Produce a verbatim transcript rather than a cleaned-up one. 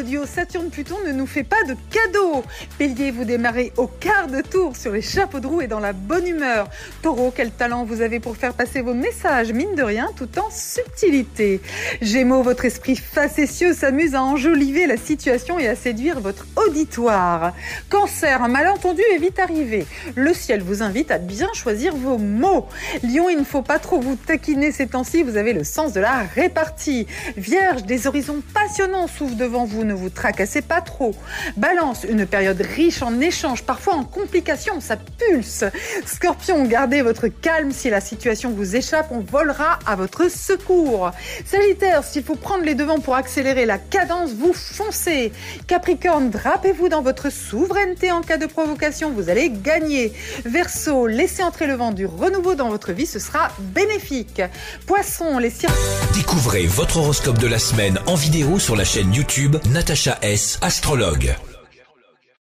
duo Saturne-Pluton ne nous fait pas de cadeaux. Bélier, vous démarrez au quart de tour sur les chapeaux de roue et dans la bonne humeur. Taureau, quel talent vous avez pour faire passer vos messages, mine de rien, tout en subtilité. Gémeaux, votre esprit facétieux s'amuse à enjoliver la situation et à séduire votre auditoire. Cancer, un malentendu est vite arrivé. Le ciel vous invite à bien choisir vos mots. Lion, il ne faut pas trop vous taquiner ces temps-ci, vous avez le sens de la répartie. Vierge, des horizons passionnants s'ouvrent devant vous, ne vous tracassez pas trop. Balance, une période riche en échanges, parfois en complications, ça pulse. Scorpion, gardez votre calme, si la situation vous échappe, on volera à votre secours. Sagittaire, s'il faut prendre les devants pour accélérer la cadence, vous foncez. Capricorne, drapez-vous dans votre souveraineté en cas de provocation, vous allez gagner. Verseau, laissez entrer le vent du renouveau dans votre vie, ce sera bénéfique. Poisson, les cirques... Découvrez votre horoscope de la semaine en vidéo sur la chaîne YouTube Natacha S, astrologue.